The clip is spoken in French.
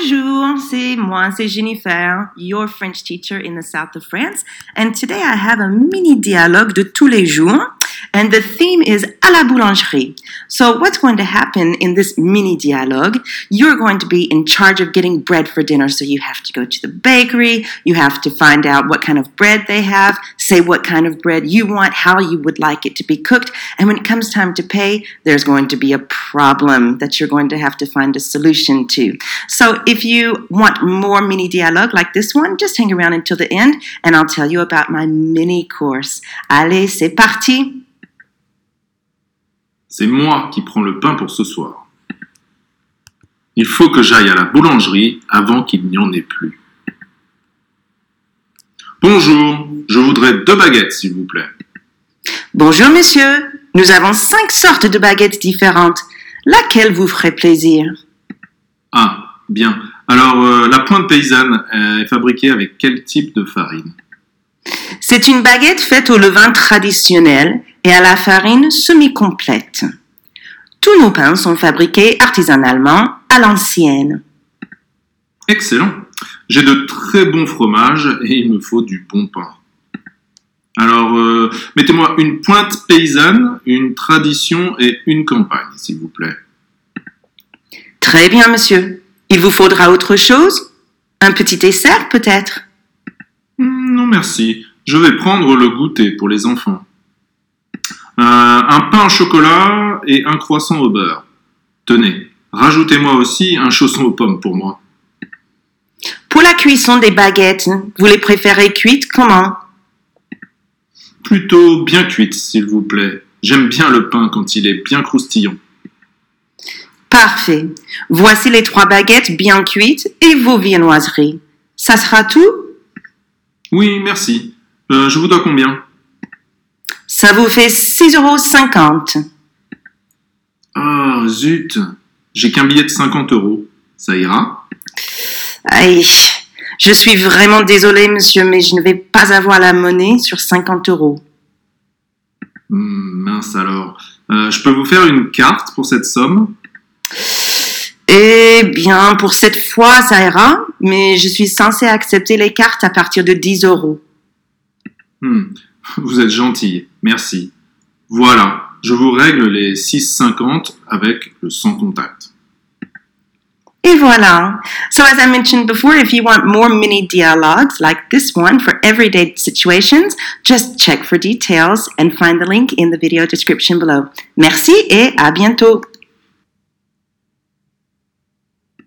Bonjour, c'est Jennifer, your French teacher in the south of France. And today I have a mini dialogue de tous les jours. And the theme is à la boulangerie. So what's going to happen in this mini dialogue? You're going to be in charge of getting bread for dinner. So you have to go to the bakery. You have to find out what kind of bread they have. Say what kind of bread you want, how you would like it to be cooked. And when it comes time to pay, there's going to be a problem that you're going to have to find a solution to. So if you want more mini dialogue like this one, just hang around until the end and I'll tell you about my mini course. Allez, c'est parti! C'est moi qui prends le pain pour ce soir. Il faut que j'aille à la boulangerie avant qu'il n'y en ait plus. Bonjour, je voudrais 2 baguettes, s'il vous plaît. Bonjour, monsieur. Nous avons 5 sortes de baguettes différentes. Laquelle vous ferait plaisir? Ah, bien. Alors, la pointe paysanne est fabriquée avec quel type de farine? C'est une baguette faite au levain traditionnel et à la farine semi-complète. Tous nos pains sont fabriqués artisanalement à l'ancienne. Excellent. J'ai de très bons fromages et il me faut du bon pain. Alors, mettez-moi une pointe paysanne, une tradition et une campagne, s'il vous plaît. Très bien, monsieur. Il vous faudra autre chose? Un petit dessert, peut-être? Non, merci. Je vais prendre le goûter pour les enfants. Un pain au chocolat et un croissant au beurre. Tenez, rajoutez-moi aussi un chausson aux pommes pour moi. Pour la cuisson des baguettes, vous les préférez cuites comment? Plutôt bien cuite, s'il vous plaît. J'aime bien le pain quand il est bien croustillant. Parfait. Voici les 3 baguettes bien cuites et vos viennoiseries. Ça sera tout? Oui, merci. Je vous dois combien? Ça vous fait 6,50 €. Ah, zut. J'ai qu'un billet de 50 €. Ça ira? Aïe, je suis vraiment désolée, monsieur, mais je ne vais pas avoir la monnaie sur 50 €. Mince alors. Je peux vous faire une carte pour cette somme? Eh bien, pour cette fois, ça ira, mais je suis censée accepter les cartes à partir de 10 €. Vous êtes gentille, merci. Voilà, je vous règle les 6,50 avec le sans contact. Et voilà. So as I mentioned before, if you want more mini dialogues like this one for everyday situations, just check for details and find the link in the video description below. Merci et à bientôt.